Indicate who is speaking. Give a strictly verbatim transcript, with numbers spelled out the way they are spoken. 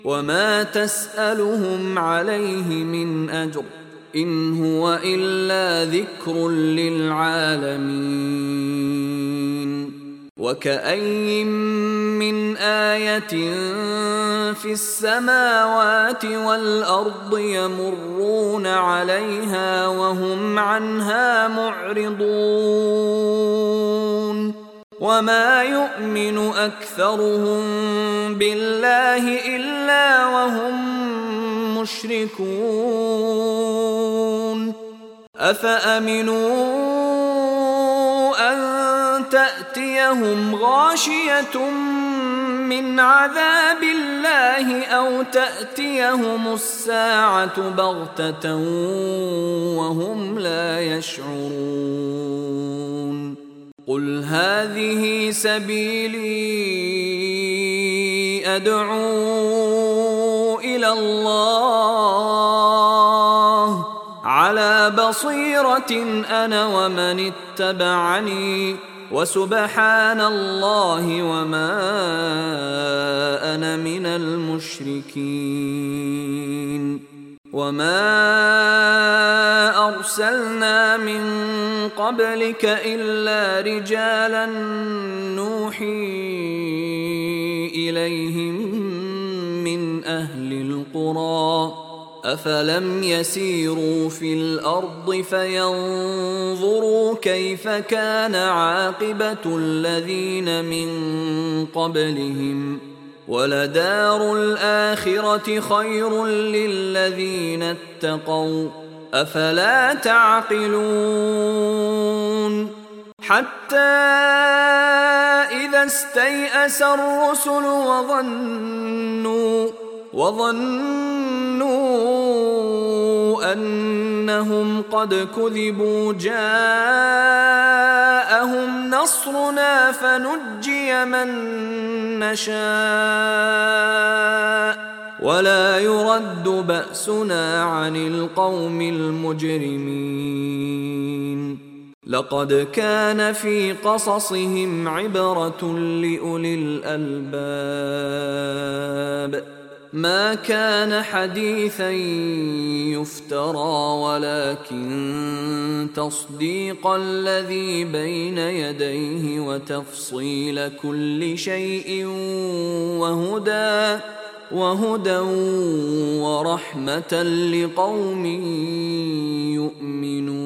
Speaker 1: وما تسألهم عليه من أجر إن هو إلا ذكر للعالمين. وكأين من آية في السماوات والأرض يمرون عليها وهم عنها معرضون وما يؤمن أكثرهم بالله إلا وهم مشركون. أفأمنوا أن تأتيهم غاشية من عذاب الله أو تأتيهم الساعة بغتة وهم لا يشعرون. قل هذه سبيلي أدعو إلى الله على بصيرة أنا ومن اتبعني وسبحان الله وما أنا من المشركين. وما أرسلنا من قبلك إلا رجالا نوحي إليهم من أهل القرى أفلم يسيروا في الأرض فينظروا كيف كان عاقبة الذين من قبلهم ولدار الآخرة خير للذين اتقوا أفلا تعقلون. حتى إذا استيأس الرسل وظنوا وظنوا أنهم قد كذبوا جاءهم نصرنا فنجي من نشاء ولا يرد بأسنا عن القوم المجرمين. لقد كان في قصصهم عبرة لأولي الألباب ما كان حديثا يفترى ولكن تصديق الذي بين يديه وتفصيل كل شيء وهدى وهدى ورحمة لقوم يؤمنون.